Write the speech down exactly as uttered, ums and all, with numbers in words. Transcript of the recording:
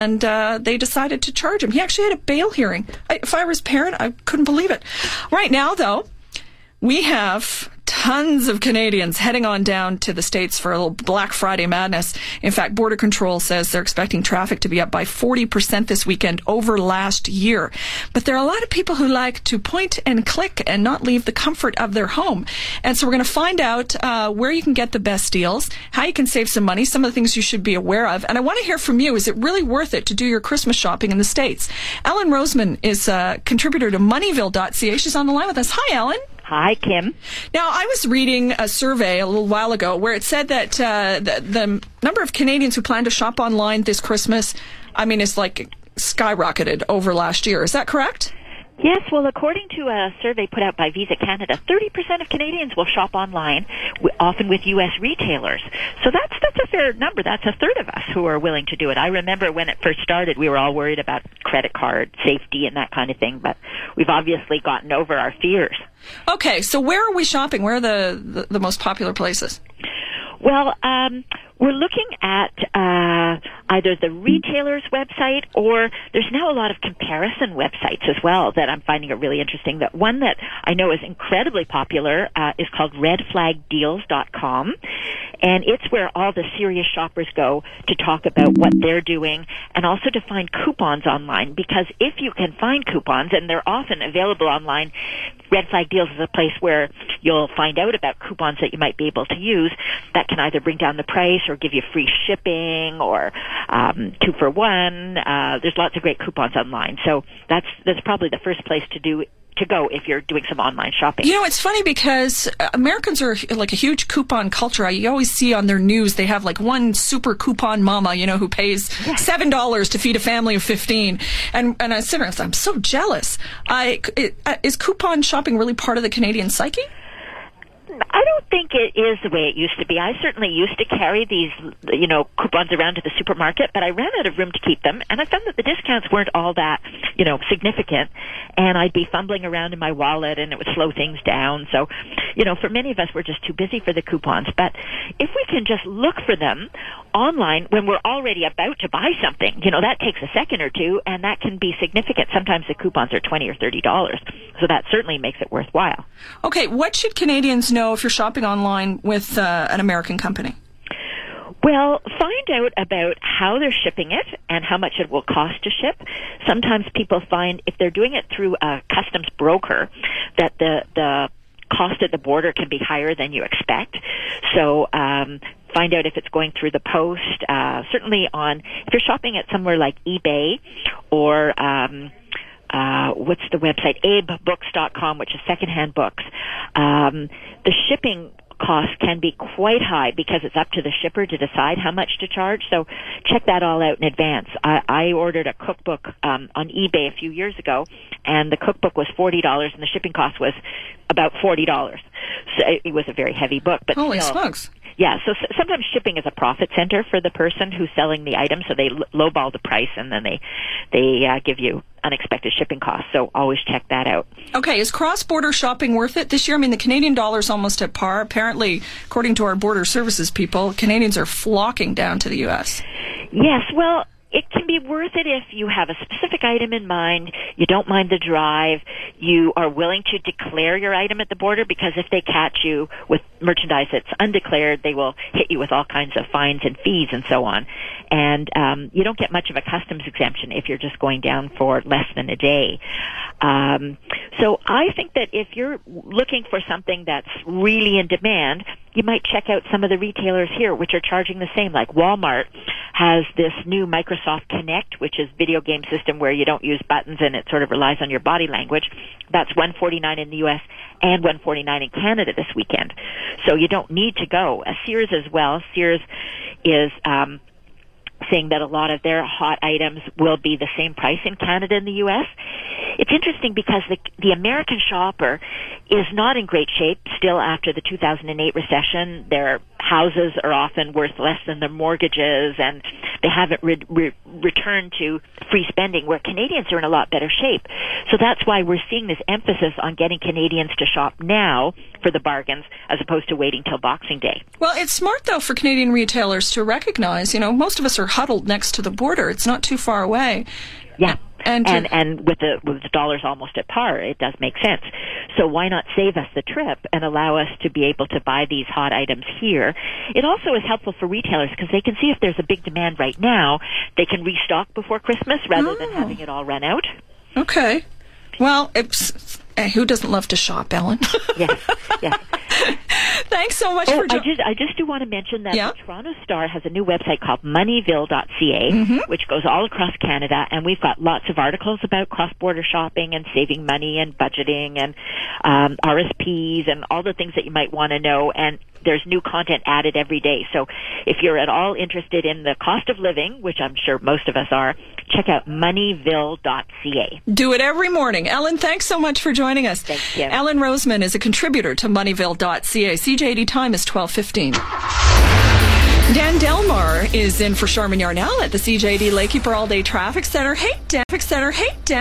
and uh, they decided to charge him. He actually had a bail hearing. I, if I was a parent, I couldn't believe it. Right now, though, we have tons of Canadians heading on down to the States for a little Black Friday madness. In fact, Border Control says they're expecting traffic to be up by forty percent this weekend over last year. But there are a lot of people who like to point and click and not leave the comfort of their home. And so we're going to find out uh, where you can get the best deals, how you can save some money, some of the things you should be aware of. And I want to hear from you. Is it really worth it to do your Christmas shopping in the States? Ellen Roseman is a contributor to Moneyville dot c a. She's on the line with us. Hi, Ellen. Hi, Kim. Now, I was reading a survey a little while ago where it said that uh, the, the number of Canadians who plan to shop online this Christmas, I mean, it's like skyrocketed over last year. Is that correct? Yes, well, according to a survey put out by Visa Canada, thirty percent of Canadians will shop online, often with U S retailers. So that's that's a fair number. That's a third of us who are willing to do it. I remember when it first started, we were all worried about credit card safety and that kind of thing, but we've obviously gotten over our fears. Okay, so where are we shopping? Where are the, the, the most popular places? Well, um, we're looking at uh, either the retailer's website, or there's now a lot of comparison websites as well that I'm finding it really interesting. That one that I know is incredibly popular uh, is called red flag deals dot com, and it's where all the serious shoppers go to talk about what they're doing and also to find coupons online, because if you can find coupons, and they're often available online, Red Flag Deals is a place where you'll find out about coupons that you might be able to use that can either bring down the price or give you free shipping or um, two for one. Uh, there's lots of great coupons online. So that's that's probably the first place to do to go if you're doing some online shopping. You know, it's funny because Americans are like a huge coupon culture. You always see on their news they have like one super coupon mama, you know, who pays yes. seven dollars to feed a family of fifteen. And and I sit there, I'm so jealous. I it, uh, is coupon shopping really part of the Canadian psyche? I don't think it is the way it used to be. I certainly used to carry these, you know, coupons around to the supermarket, but I ran out of room to keep them, and I found that the discounts weren't all that, you know, significant, and I'd be fumbling around in my wallet, and it would slow things down. So, you know, for many of us, we're just too busy for the coupons. But if we can just look for them online when we're already about to buy something, you know, that takes a second or two, and that can be significant. Sometimes the coupons are twenty or thirty dollars, so that certainly makes it worthwhile. Okay, what should Canadians know if you're shopping online with uh, an American company? Well, find out about how they're shipping it and how much it will cost to ship. Sometimes people find if they're doing it through a customs broker that the the cost at the border can be higher than you expect. So um, find out if it's going through the post. Uh, certainly on, if you're shopping at somewhere like eBay or um, uh, what's the website, abe books dot com, which is secondhand books, um, the shipping costs can be quite high because it's up to the shipper to decide how much to charge. So check that all out in advance. I, I ordered a cookbook um, on eBay a few years ago, and the cookbook was forty dollars, and the shipping cost was about forty dollars. So it, it was a very heavy book. But Holy still, smokes. Yeah, so s- sometimes shipping is a profit center for the person who's selling the item, so they l- lowball the price, and then they they uh, give you unexpected shipping costs. So always check that out. Okay, is cross-border shopping worth it this year? I mean, the Canadian dollar's almost at par. Apparently, according to our border services people, Canadians are flocking down to the U S. Yes, well, it can be worth it if you have a specific item in mind, you don't mind the drive, you are willing to declare your item at the border, because if they catch you with merchandise that's undeclared, they will hit you with all kinds of fines and fees and so on. And um, you don't get much of a customs exemption if you're just going down for less than a day. Um, so I think that if you're looking for something that's really in demand, you might check out some of the retailers here, which are charging the same. Like Walmart has this new Microsoft Connect, which is a video game system where you don't use buttons and it sort of relies on your body language. That's one hundred forty-nine dollars in the U S and one hundred forty-nine dollars in Canada this weekend. So you don't need to go. Uh, Sears as well. Sears is um, saying that a lot of their hot items will be the same price in Canada and the U S. It's interesting because the, the American shopper is not in great shape still after the two thousand eight recession. They're houses are often worth less than their mortgages, and they haven't re- re- returned to free spending, where Canadians are in a lot better shape. So that's why we're seeing this emphasis on getting Canadians to shop now for the bargains as opposed to waiting till Boxing Day. Well, it's smart, though, for Canadian retailers to recognize, you know, most of us are huddled next to the border. It's not too far away. Yeah. And and, and with the with the dollars almost at par, it does make sense. So why not save us the trip and allow us to be able to buy these hot items here? It also is helpful for retailers because they can see if there's a big demand right now, they can restock before Christmas rather oh. than having it all run out. Okay. Well, it's, who doesn't love to shop, Ellen? Yes, yes. Thanks so much oh, for joining. I just, I just do want to mention that yeah? the Toronto Star has a new website called moneyville dot c a, mm-hmm. which goes all across Canada, and we've got lots of articles about cross-border shopping and saving money and budgeting and um, R S Ps and all the things that you might want to know, and there's new content added every day. So if you're at all interested in the cost of living, which I'm sure most of us are, check out moneyville dot c a. Do it every morning. Ellen, thanks so much for joining us. Thank you. Ellen Roseman is a contributor to moneyville dot c a. C J D time is twelve fifteen. Dan Delmar is in for Charmin Yarnell at the C J D Lakekeeper All Day Traffic Center. Hey, Dan. Traffic Center. Hey, Dan.